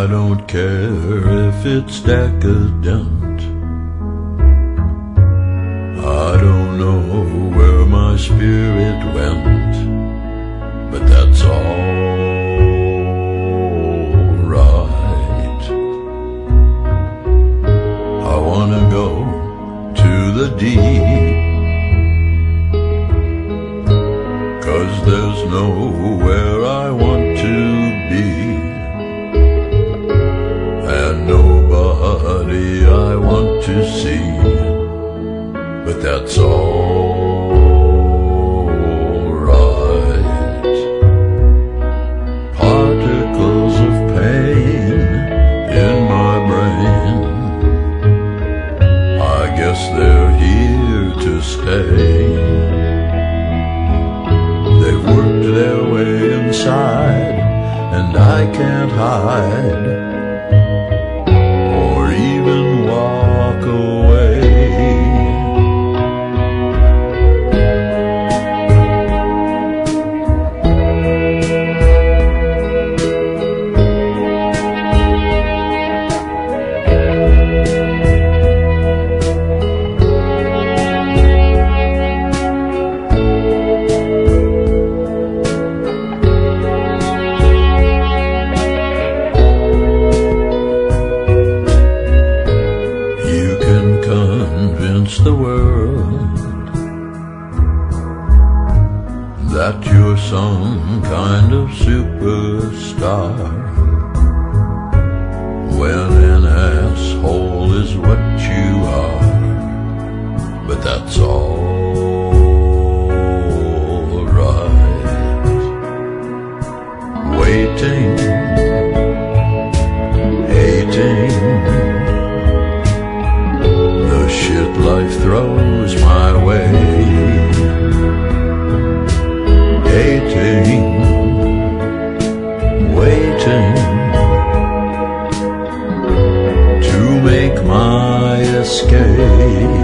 I don't care if it's decadent. I don't know where my spirit went, but that's all right. I wanna go to the deep, 'cause there's nowhere I want to be, and nobody I want to see, but that's all right. Particles of pain in my brain, I guess they're here to stay. They've worked their way inside, and I can't hide or even walk away. Convince the world that you're some kind of superstar, when an asshole is what you are, but that's all right. Waiting, hating shit life throws my way, hating, waiting to make my escape.